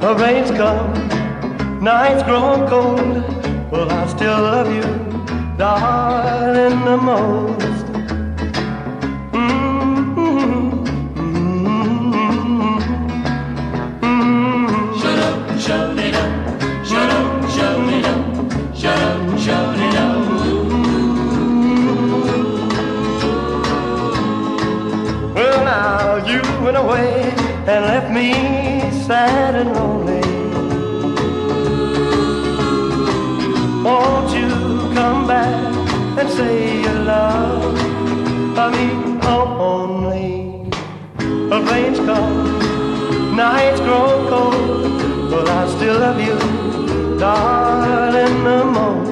The rains come, nights grow cold. Well, I still love you, darling, the most. Shut up, shut it up. Shut up, shut it up. Shut up, shut it up. Well, now you went away and left me sad and lonely. Won't you come back and say you love me only? The rains come, nights grow cold. But I still love you, darling, the most.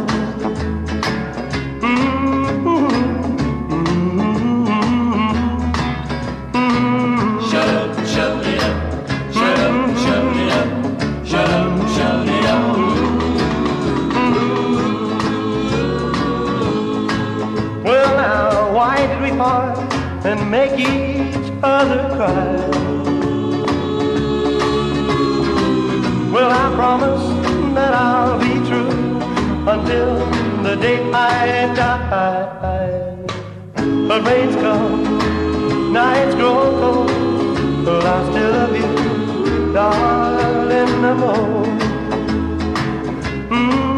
Shut up, shut it up. Shut up, shut it up. Shut up, shut it up. Well, now, why did we part and make each other cry? Well, I promise that I'll be true until the day I die. But rains come, nights grow cold, but I still love you, darling, the most.